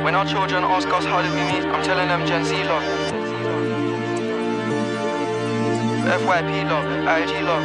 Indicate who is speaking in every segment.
Speaker 1: When our children ask us how did we meet, I'm telling them Gen Z love. FYP love, IG love.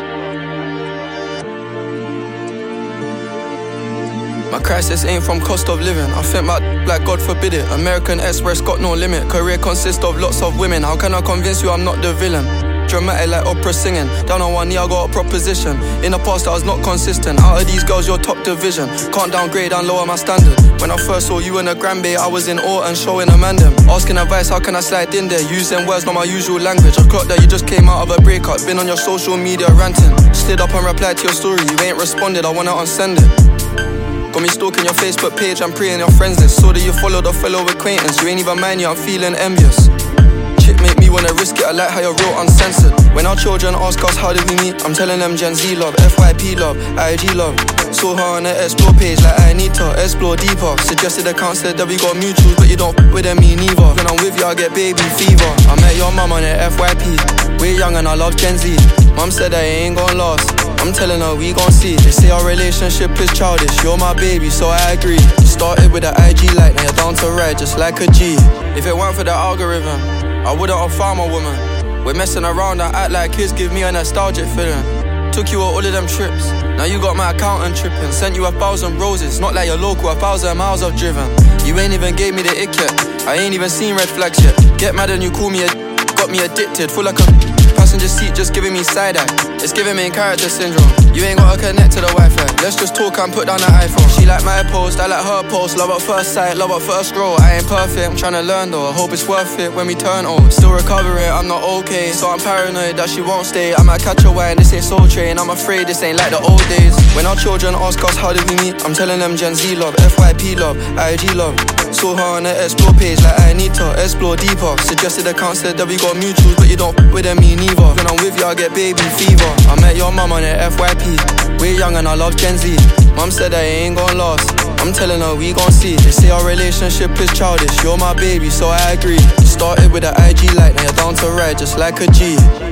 Speaker 1: My crisis ain't from cost of living. I think about like God forbid it. American Express got no limit. Career consists of lots of women. How can I convince you I'm not the villain? Dramatic like opera singing. Down on one knee I got a proposition. In the past I was not consistent. Out of these girls you're top division. Can't downgrade and lower my standard. When I first saw you in the Granby I was in awe and showing a man them. Asking advice how can I slide in there. Using words not my usual language. I clocked that you just came out of a breakup. Been on your social media ranting. Slid up and replied to your story. You ain't responded, I wanna unsend it. Got me stalking your Facebook page and preying your friends list. Saw that you followed a fellow acquaintance. You ain't even mind you, I'm feeling envious. Chick make me wanna risk it, I like how you're real uncensored. When our children ask us how did we meet, I'm telling them Gen Z love, FYP love, IG love. Saw her on the explore page like I need to explore deeper. Suggested accounts said that we got mutuals, but you don't with them, me neither. When I'm with you I get baby fever. I met your mum on the FYP. We're young and I love Gen Z. Mum said that it ain't gon' last. I'm telling her we gon' see. They say our relationship is childish. You're my baby, so I agree. Started with the IG light, now you're down to ride just like a G. If it weren't for the algorithm, I wouldn't have found my woman. We're messing around and act like kids, give me a nostalgic feeling. Took you on all of them trips, now you got my accountant tripping. Sent you 1,000 roses, not like you're local, 1,000 miles I've driven. You ain't even gave me the ick yet, I ain't even seen red flags yet. Get mad and you call me got me addicted, full like a passenger seat just giving me side eye. It's giving me character syndrome. You ain't gotta connect to the Wi-Fi. Let's just talk and put down the iPhone. She like my post, I like her post. Love at first sight, love at first scroll. I ain't perfect, I'm tryna learn though. I hope it's worth it when we turn old. Still recovering, I'm not okay, so I'm paranoid that she won't stay. I might catch a wine, this ain't Soul Train. I'm afraid this ain't like the old days. When our children ask us how did we meet, I'm telling them Gen Z love, FYP love, IG love. Saw her on the explore page like I need to explore deeper. Suggested accounts said that we got mutuals, but you don't with them, me neither. When I'm with you I get baby fever. I met your mum on the FYP. We're young and I love Gen Z. Mum said that it ain't gon' last. I'm telling her we gon' see. They say our relationship is childish. You're my baby, so I agree. Started with the IG light, now you're down to ride just like a G.